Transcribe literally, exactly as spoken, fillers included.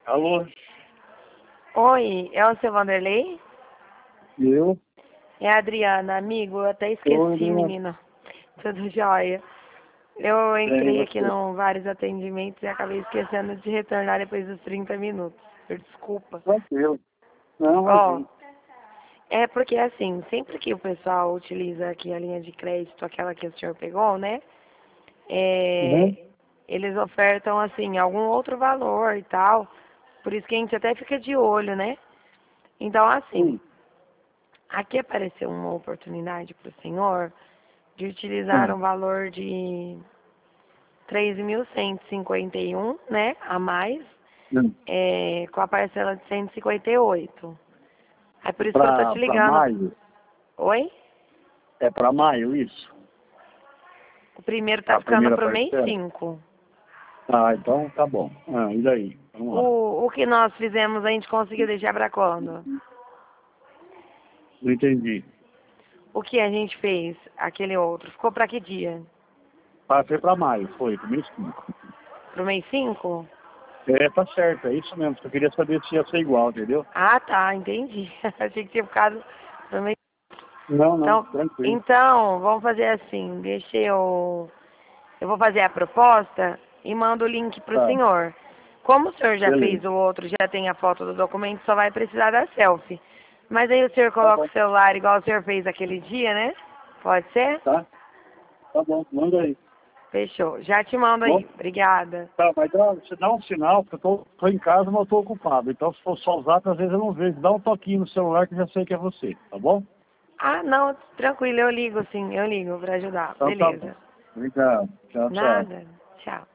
Alô? Oi, é o seu Vanderlei? Eu? É a Adriana, amigo, eu até esqueci, Oi, Adriana. menino. Tudo jóia. Eu Bem, entrei e aqui você? em vários atendimentos e acabei esquecendo de retornar depois dos trinta minutos. Por desculpa. Tranquilo. Não, Ó, imagina. é porque assim, sempre que o pessoal utiliza aqui a linha de crédito, aquela que o senhor pegou, né? É, Uhum. eles ofertam assim, algum outro valor e tal. Por isso que a gente até fica de olho, né? Então, assim, Sim. aqui apareceu uma oportunidade para o senhor de utilizar Hum. um valor de três mil cento e cinquenta e um, né, a mais, Hum. é, com a parcela de cento e cinquenta e oito. É por isso que eu tô Pra, te pra ligando. maio? Oi? É pra maio isso? O primeiro tá A ficando primeira pro mês parcela? cinco. Ah, então tá bom. Ah, e daí? Vamos lá. O, o que nós fizemos a gente conseguiu deixar pra quando? Não entendi. O que a gente fez, aquele outro, ficou pra que dia? Passei pra maio, foi, pro mês cinco. Pro mês cinco? É, tá certo, é isso mesmo. Só queria saber se ia ser igual, entendeu? Ah, tá, entendi. Achei que tinha ficado pro mês. Não, não, Então, tranquilo. então, vamos fazer assim, deixa eu... Eu vou fazer a proposta e mando o link pro Tá, senhor. Como o senhor já fez beleza. o outro, já tem a foto do documento, só vai precisar da selfie. Mas aí o senhor Tá coloca bom, o celular igual o senhor fez aquele dia, né? Pode ser? tá? Tá bom, manda aí. Fechou. Já te mando Bom? aí. Obrigada. Tá, mas dá, você dá um sinal, porque eu tô, tô em casa, mas eu tô ocupado. Então, se for só usar, às vezes eu não vejo. Dá um toquinho no celular que eu já sei que é você, tá bom? Ah, não, tranquilo, eu ligo sim, eu ligo pra ajudar. Então tá bom. Beleza. Obrigado. Tchau, tchau. Nada. Tchau.